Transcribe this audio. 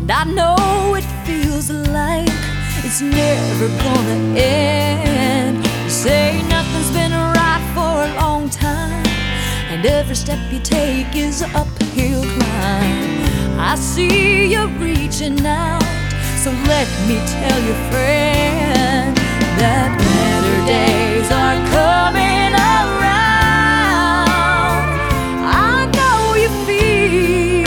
And I know it feels like it's never gonna end. You say nothing's been right for a long time, and every step you take is an uphill climb. I see you reaching out, so let me tell you, friend, that